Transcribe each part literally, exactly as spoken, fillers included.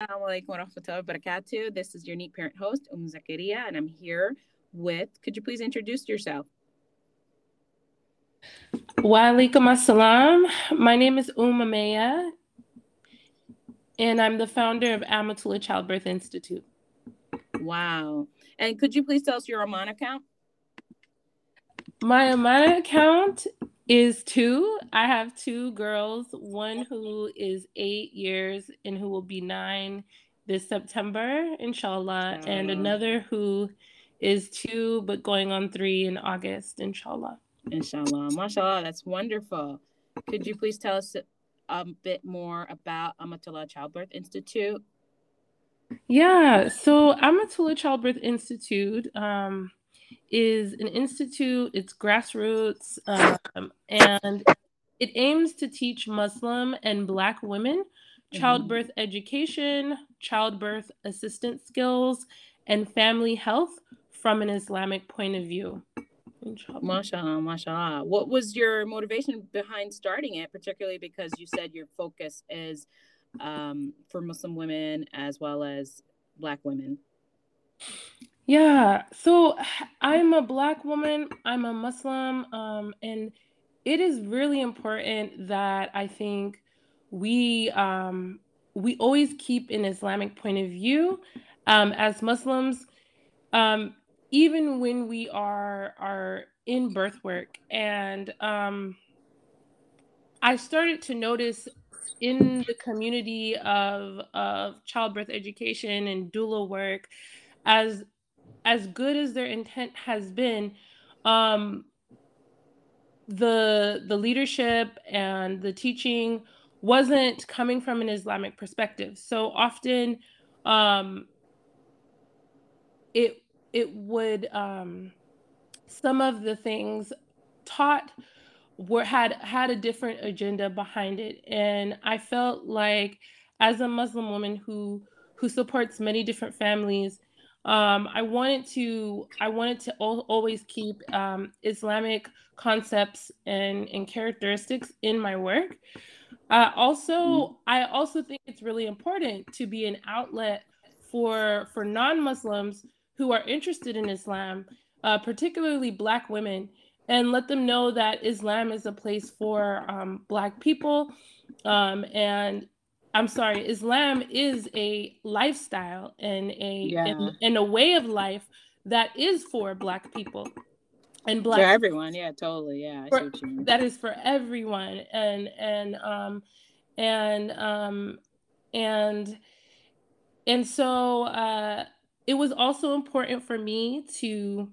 Assalamu alaikum wa rahmatullahi wa barakatuh. This is your Neat Parent host, Umm Zakaria, and I'm here with, could you please introduce yourself? Wa alaikum assalam. My name is Umm Ameya, and I'm the founder of Amatullah Childbirth Institute. Wow. And could you please tell us your Oman account? My Oman account is two. I have two girls, one who is eight years and who will be nine this September, inshallah, and Inshallah. another who is two but going on three in August, inshallah. Inshallah. MashaAllah, that's wonderful. Could you please tell us a bit more about Amatullah Childbirth Institute? Yeah, so Amatullah Childbirth Institute um, is an institute, it's grassroots, um, and it aims to teach Muslim and Black women Mm-hmm. childbirth education, childbirth assistance skills, and family health from an Islamic point of view. Inshallah. MashaAllah, MashaAllah. What was your motivation behind starting it, particularly because you said your focus is um, for Muslim women as well as Black women? Yeah, so I'm a Black woman, I'm a Muslim, um, and it is really important that I think we um, we always keep an Islamic point of view um, as Muslims, um, even when we are are in birth work. And um, I started to notice in the community of of childbirth education and doula work, as as good as their intent has been, um, the the leadership and the teaching wasn't coming from an Islamic perspective. So often, um, it it would um, some of the things taught were had had a different agenda behind it, and I felt like as a Muslim woman who who supports many different families, um, I wanted to I wanted to al- always keep um, Islamic concepts and and characteristics in my work. Uh, Mm. also, I also think it's really important to be an outlet for for non-Muslims who are interested in Islam, uh, particularly Black women, and let them know that Islam is a place for um, Black people. Um, and I'm sorry, Islam is a lifestyle and a and, Yeah, and a way of life that is for Black people and for Black everyone. Yeah, totally. Yeah, I see for what you mean. that is for everyone. And and um and um and and so uh it was also important for me to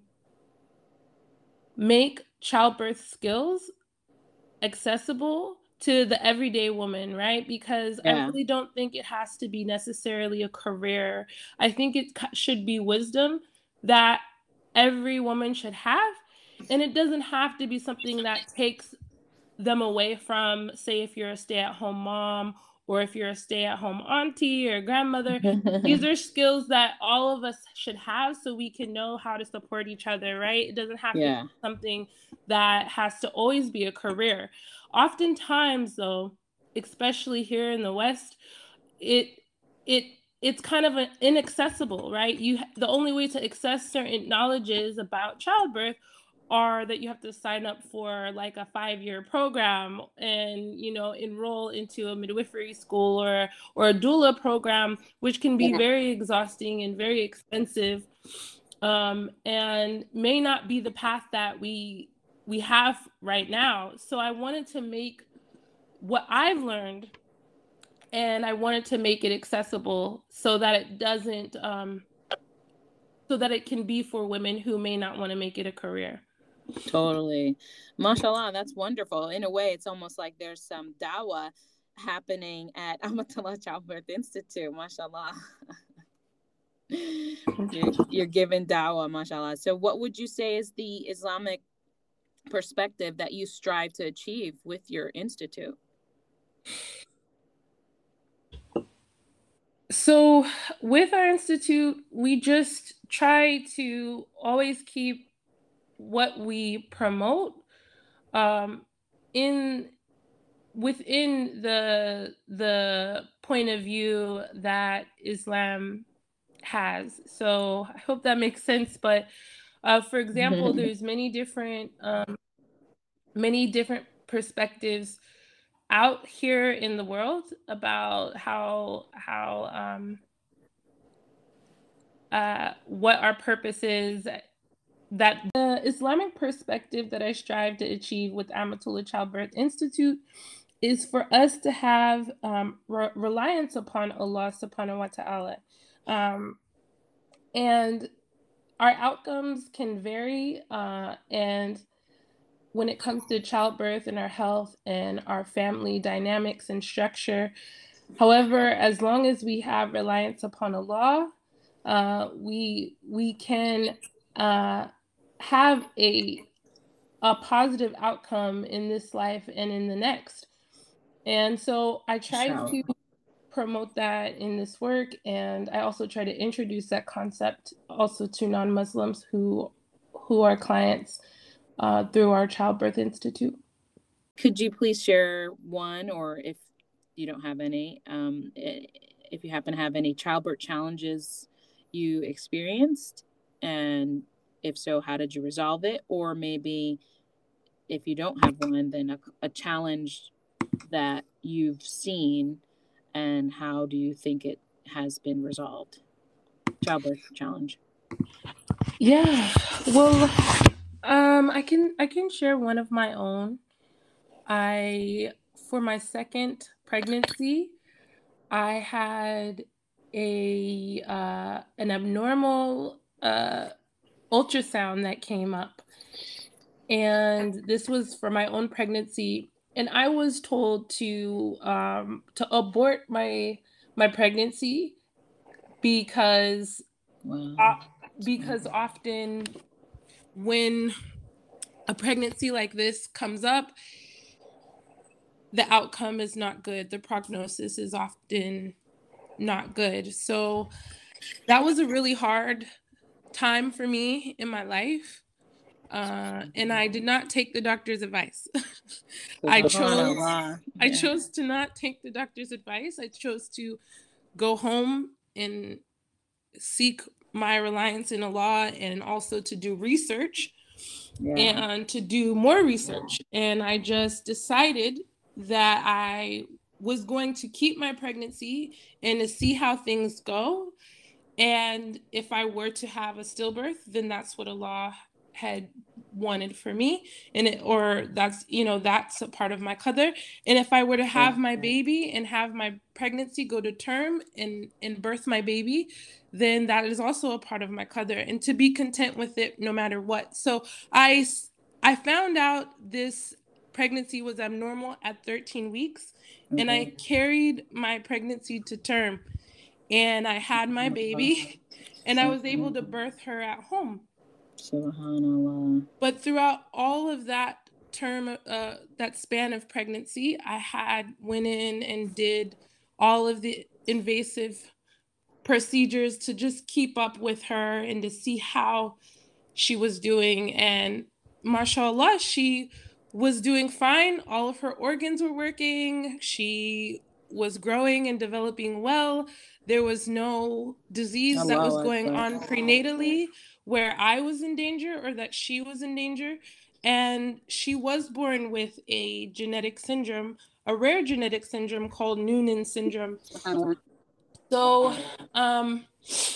make childbirth skills accessible to the everyday woman, right? Because I Yeah, really don't think it has to be necessarily a career. I think it c- should be wisdom that every woman should have, and it doesn't have to be something that takes them away from, say, if you're a stay at home mom or if you're a stay at home auntie or grandmother. These are skills that all of us should have so we can know how to support each other, right? It doesn't have to be yeah, something that has to always be a career. Oftentimes, though, especially here in the West, it, it, it's kind of an inaccessible, right? You the only way to access certain knowledges about childbirth are that you have to sign up for like a five year program and you know enroll into a midwifery school or or a doula program, which can be yeah. very exhausting and very expensive, um, and may not be the path that we we have right now. So I wanted to make what I've learned, and I wanted to make it accessible so that it doesn't um, so that it can be for women who may not want to make it a career. Totally. MashaAllah, that's wonderful. In a way, it's almost like there's some dawah happening at Amatullah Childbirth Institute. MashaAllah. you're, you're giving dawah, MashaAllah. So, what would you say is the Islamic perspective that you strive to achieve with your institute? So, with our institute, we just try to always keep what we promote um, in within the the point of view that Islam has. So I hope that makes sense. But uh, for example, there's many different um, many different perspectives out here in the world about how how um, uh, what our purpose is. That the Islamic perspective that I strive to achieve with Amatullah Childbirth Institute is for us to have um, re- reliance upon Allah subhanahu wa ta'ala. Um, and our outcomes can vary. Uh, and when it comes to childbirth and our health and our family dynamics and structure, however, as long as we have reliance upon Allah, uh, we we can uh, have a a positive outcome in this life and in the next. And so I try to promote that in this work, and I also try to introduce that concept also to non-Muslims who who are clients uh, through our Childbirth Institute. Could you please share one, or if you don't have any, um, if you happen to have any childbirth challenges you experienced, and if so, how did you resolve it? Or maybe if you don't have one, then a, a challenge that you've seen, and how do you think it has been resolved? Childbirth challenge. Yeah, well, um, I can I can share one of my own. I for my second pregnancy, I had a uh, an abnormal uh, ultrasound that came up, and this was for my own pregnancy. And I was told to um, to abort my my pregnancy because Wow. uh, because often when a pregnancy like this comes up, the outcome is not good. The prognosis is often not good. So that was a really hard time for me in my life. Uh, and I did not take the doctor's advice. I chose Yeah. I chose to not take the doctor's advice. I chose to go home and seek my reliance in Allah, and also to do research Yeah. and to do more research. And I just decided that I was going to keep my pregnancy and to see how things go. And if I were to have a stillbirth, then that's what Allah had wanted for me, and it, or that's, you know, that's a part of my qadr. And if I were to have my baby and have my pregnancy go to term and and birth my baby, then that is also a part of my qadr, and to be content with it no matter what. So I I found out this pregnancy was abnormal at thirteen weeks, mm-hmm. and I carried my pregnancy to term, and I had my baby, and I was able to birth her at home. Subhanallah. But throughout all of that term, uh, that span of pregnancy, I had went in and did all of the invasive procedures to just keep up with her and to see how she was doing. And mashallah, she was doing fine. All of her organs were working. She was growing and developing well. There was no disease Allah that was going Allah. on prenatally where I was in danger or that she was in danger. And she was born with a genetic syndrome, a rare genetic syndrome called Noonan syndrome. So, um,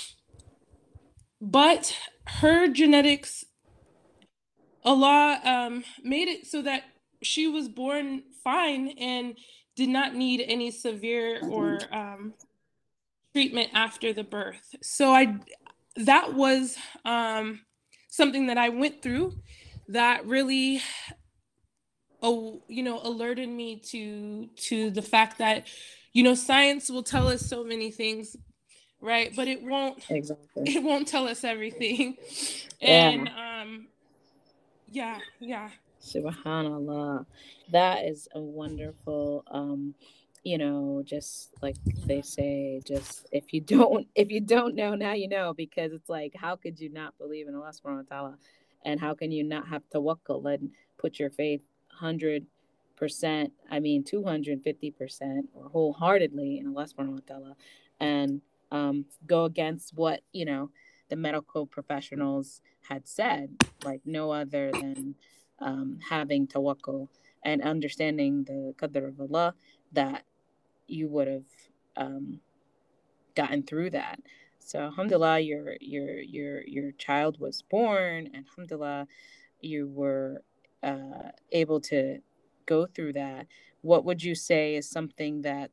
but her genetics, Allah um, made it so that she was born fine and did not need any severe or um, treatment after the birth. So I, that was um, something that I went through that really, oh, you know, alerted me to to the fact that, you know, science will tell us so many things, right? But it won't exactly. It won't tell us everything. Yeah. And um, yeah, yeah. Subhanallah. That is a wonderful, um, you know, just like they say, just if you don't, if you don't know, now you know, because it's like, how could you not believe in Allah subhanahu wa ta'ala? And how can you not have tawakkul and put your faith one hundred percent, I mean two hundred fifty percent or wholeheartedly in Allah subhanahu wa ta'ala, and um, go against what, you know, the medical professionals had said, like no other than um, having tawakkul and understanding the qadr of Allah, that you would have um, gotten through that. So alhamdulillah, your your your your child was born, and alhamdulillah, you were uh, able to go through that. What would you say is something that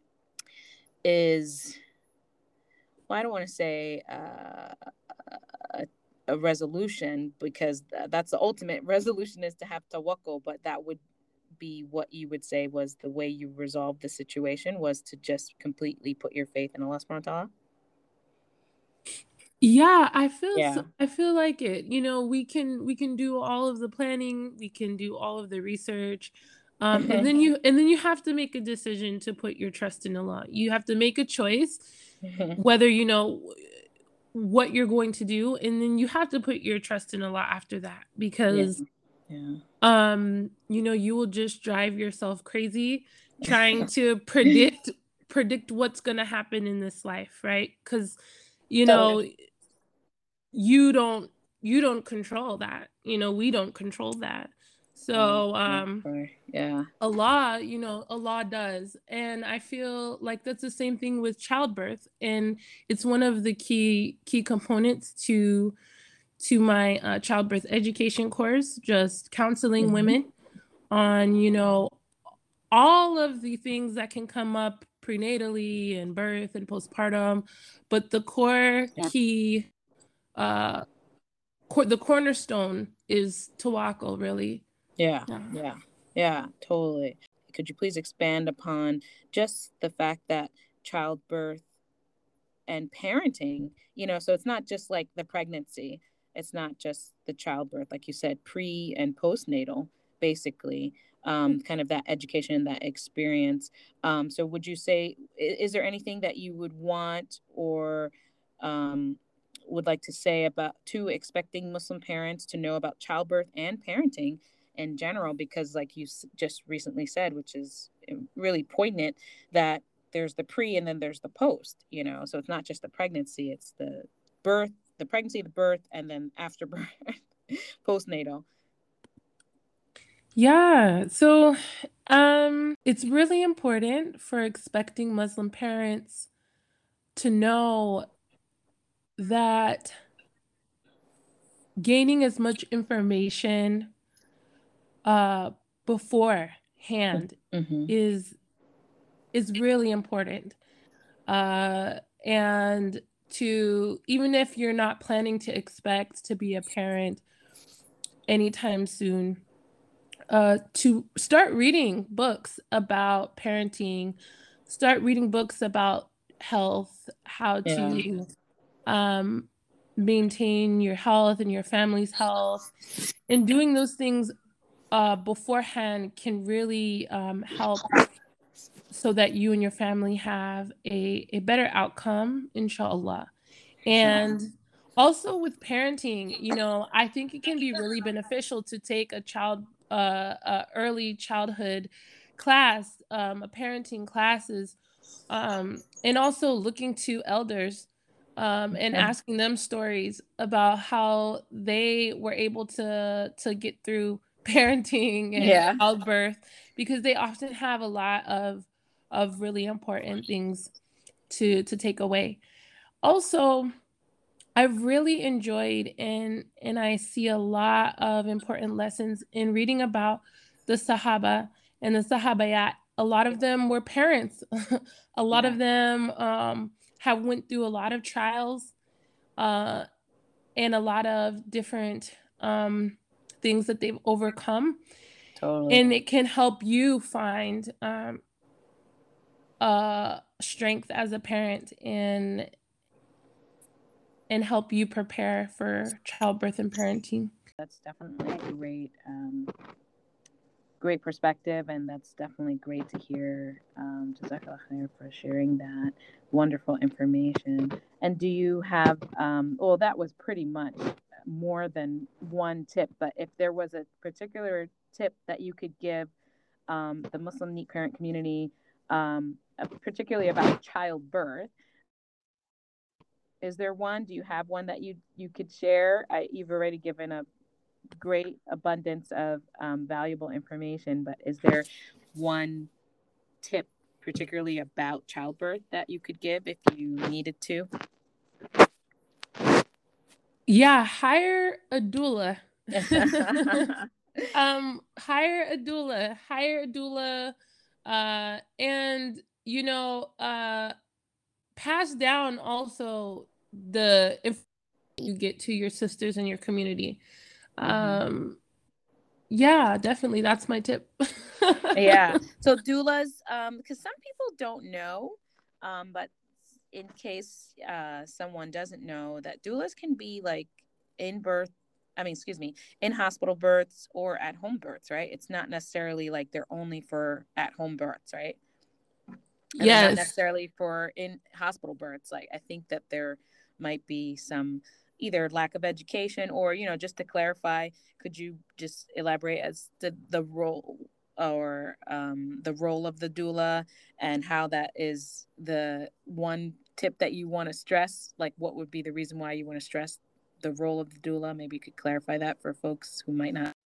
is, well, I don't want to say uh, a, a resolution, because that's the ultimate resolution, is to have tawakkul, but that would be what you would say was the way you resolved the situation, was to just completely put your faith in Allah subhanahu wa ta'ala? Yeah, I feel Yeah. so, I feel like it. You know, we can we can do all of the planning, we can do all of the research, um, and then you and then you have to make a decision to put your trust in Allah. You have to make a choice, whether you know what you're going to do, and then you have to put your trust in Allah after that, because yeah. yeah. um, you know, you will just drive yourself crazy trying to predict predict what's gonna happen in this life, right? Because you know. Totally. you don't you don't control that. You know, we don't control that. So um yeah. Allah, you know, Allah does. And I feel like that's the same thing with childbirth. And it's one of the key key components to to my uh, childbirth education course, just counseling Mhm. women on, you know, all of the things that can come up prenatally and birth and postpartum. But the core Yeah. key uh cor- the cornerstone is tawakkul, really. Yeah, Yeah. yeah, yeah, totally. Could you please expand upon just the fact that childbirth and parenting, you know, so it's not just like the pregnancy, it's not just the childbirth, like you said, pre and postnatal, basically, um, kind of that education and that experience. Um, so would you say, is there anything that you would want or um, would like to say about to expecting Muslim parents to know about childbirth and parenting in general? Because like you just recently said, which is really poignant, that there's the pre and then there's the post, you know, so it's not just the pregnancy, it's the birth, the pregnancy, the birth, and then after birth, postnatal. Yeah. So um it's really important for expecting Muslim parents to know that gaining as much information uh beforehand Mm-hmm. is is really important. Uh and to, even if you're not planning to expect to be a parent anytime soon, uh, to start reading books about parenting, start reading books about health, how Yeah. to um, maintain your health and your family's health. And doing those things uh, beforehand can really um, help so that you and your family have a, a better outcome, inshallah. And also with parenting, you know, I think it can be really beneficial to take a child, uh, uh early childhood class, um, a parenting classes, um, and also looking to elders, um, and asking them stories about how they were able to to get through parenting and Yeah. childbirth, because they often have a lot of of really important things to to take away. Also, I've really enjoyed and and I see a lot of important lessons in reading about the Sahaba and the Sahabayat. A lot of them were parents. A lot Yeah. of them um, have went through a lot of trials uh, and a lot of different um, things that they've overcome, Totally. and it can help you find um, uh, strength as a parent and and help you prepare for childbirth and parenting. That's definitely a great, um, great perspective, and that's definitely great to hear. Um, Jazakallah khair for sharing that wonderful information. And do you have, um, well, that was pretty much more than one tip, but if there was a particular tip that you could give um, the Muslim neat parent community, um, particularly about childbirth. Is there one? Do you have one that you you could share? I, you've already given a great abundance of um, valuable information, but is there one tip, particularly about childbirth, that you could give if you needed to? Yeah, hire a doula. um, hire a doula. Hire a doula, uh, and you know, uh, pass down also the information you get to your sisters in your community. Mm-hmm. Um, yeah, definitely. That's my tip. Yeah. So doulas, um, because some people don't know, um, but in case uh, someone doesn't know, that doulas can be like in birth, I mean, excuse me, in hospital births or at home births, right? It's not necessarily like they're only for at home births, right? And Yes. they're not necessarily for in hospital births. Like, I think that there might be some either lack of education or, you know, just to clarify, could you just elaborate as to the role or um, the role of the doula and how that is the one tip that you want to stress? Like, what would be the reason why you want to stress the role of the doula? Maybe you could clarify that for folks who might not.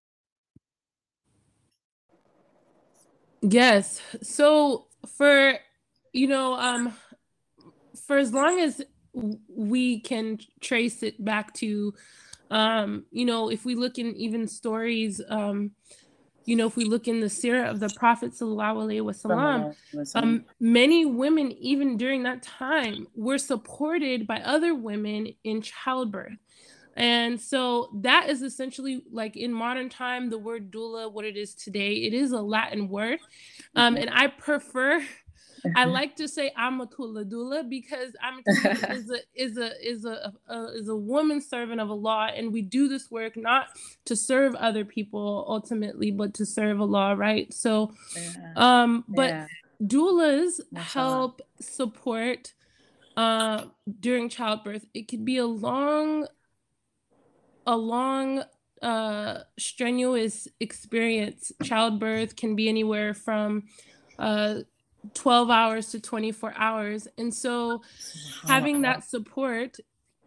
Yes. So for, you know, um, for as long as we can trace it back to, um, you know, if we look in even stories, um, you know, if we look in the seerah of the Prophet sallallahu alaihi wasallam, um, many women, even during that time, were supported by other women in childbirth. And so that is essentially, like, in modern time, the word doula, what it is today, it is a Latin word. Um, and I prefer, I like to say Amatullah doula, because Amatullah is a is a is a, a is a woman servant of Allah, and we do this work not to serve other people ultimately, but to serve Allah, right? So, Yeah. um, but Yeah. doulas help support uh during childbirth. It could be a long a long uh strenuous experience. Childbirth can be anywhere from uh twelve hours to twenty-four hours, and so having that support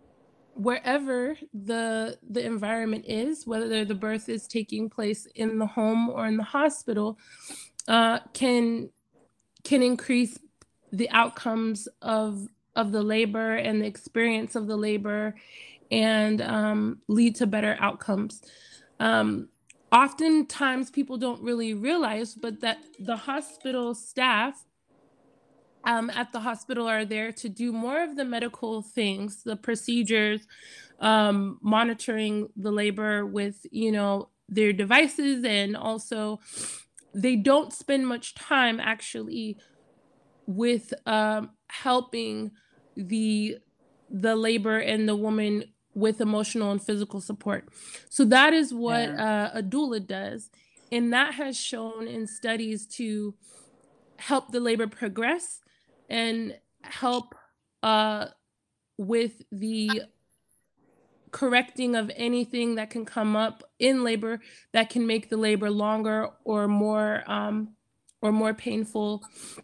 wherever the the environment is, whether the birth is taking place in the home or in the hospital, uh can can increase the outcomes of of the labor and the experience of the labor, and um, lead to better outcomes. Um, oftentimes people don't really realize, but that the hospital staff um, at the hospital are there to do more of the medical things, the procedures, um, monitoring the labor with, you know, their devices, and also they don't spend much time actually with um, helping the the labor and the woman with emotional and physical support. So that is what Yeah. uh, a doula does, and that has shown in studies to help the labor progress and help uh, with the correcting of anything that can come up in labor that can make the labor longer or more um, or more painful.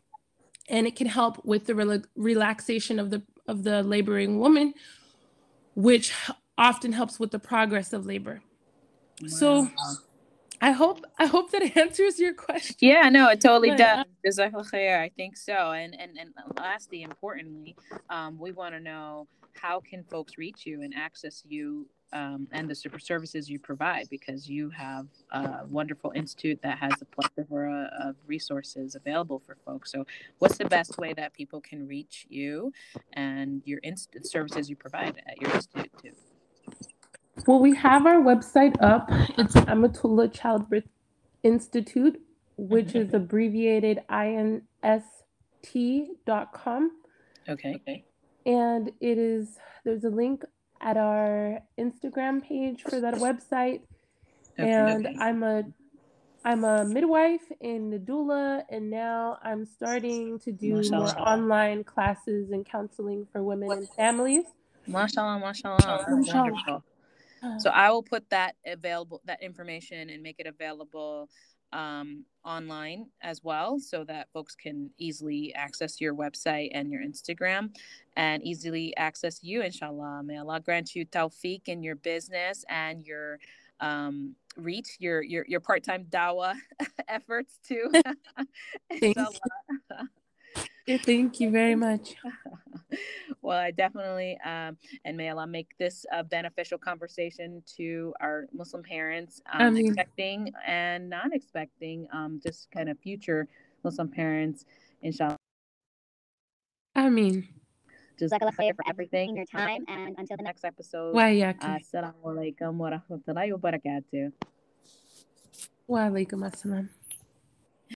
And it can help with the rela- relaxation of the of the laboring woman, which often helps with the progress of labor. Wow. So I hope I hope that answers your question. Yeah, no, it totally but, does. Uh, Jazakallah khair. I think so. And and and lastly, importantly, um, we want to know, how can folks reach you and access you um, and the super services you provide, because you have a wonderful institute that has a plethora of resources available for folks. So what's the best way that people can reach you and your inst- services you provide at your institute too? Well, we have our website up. It's Amatullah Childbirth Institute, which mm-hmm. is abbreviated I N S T dot com. Okay. Okay. And it is, there's a link at our Instagram page for that website. Okay. And okay. I'm a I'm a midwife and a doula, and now I'm starting to do Mashallah. more online classes and counseling for women and families. Mashallah, mashallah. Wonderful. So I will put that available, that information, and make it available um, online as well, so that folks can easily access your website and your Instagram and easily access you, inshallah. May Allah grant you tawfiq in your business and your um, reach, your your, your part-time dawah efforts too. Thank you. Thank you very much. Well, I definitely, um, and may Allah make this a beneficial conversation to our Muslim parents, um, I mean, expecting and not expecting, um, just kind of future Muslim parents, inshallah. I mean, Jazakallah khair for everything, your time, and until the next episode. وإياك. Assalamu alaikum wa rahmatullahi wa barakatuh. وعليكم السلام.